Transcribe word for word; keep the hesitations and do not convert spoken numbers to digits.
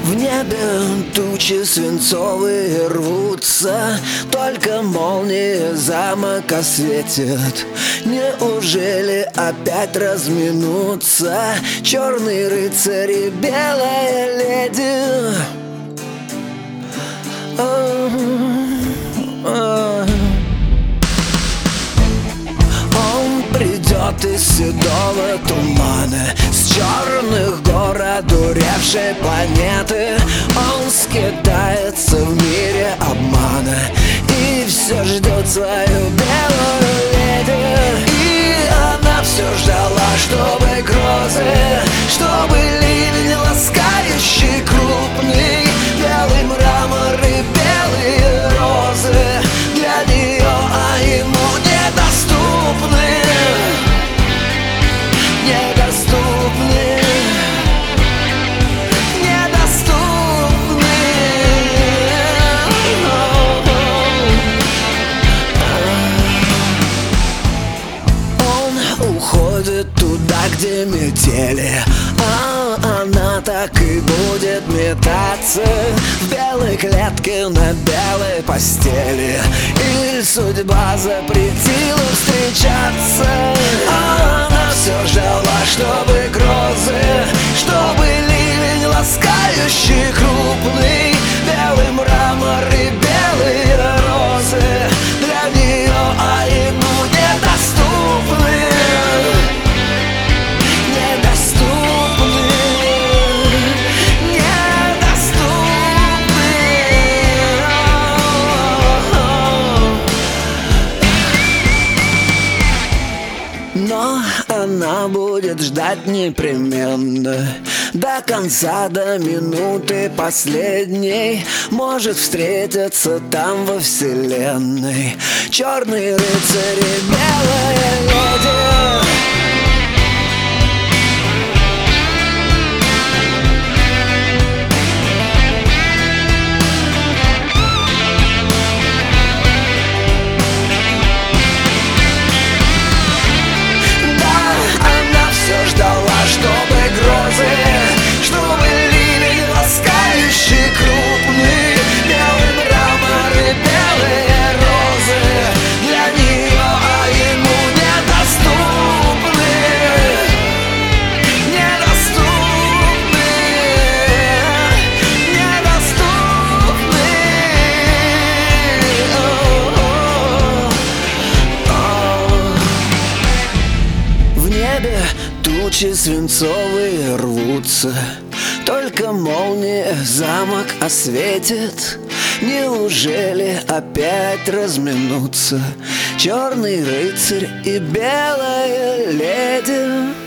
В небе тучи свинцовые рвутся, только молнии замок осветит. Неужели опять разминутся черный рыцарь и белая леди? Он придет из седого тумана, с черных гор одуревшей планеты. Он скитается в мире обмана и все ждет свою белую леди. И она все ждала, чтобы грозы, чтобы ливень ласкающий крупный, белый мрамор и белые розы для нее, а ему недоступны, недоступны, недоступны. Он уходит туда, где метели, а она так и будет метаться в белой клетке на белой постели. И судьба запретила встречаться, а она все ждала, чтобы грозы, чтобы ливень ласкающий крупный, белый мрамор и белые розы для нее, а ему недоступны. Но она будет ждать непременно до конца, до минуты последней. Может встретиться там во вселенной черный рыцарь и белая леди. Чтобы грозы, чтобы ливень ласкающий крупный, белый мрамор и белые розы для нее, а ему недоступны, недоступны, недоступны. В небе тучи свинцовые рвутся, только молния замок осветит. Неужели опять разминутся черный рыцарь и белая леди?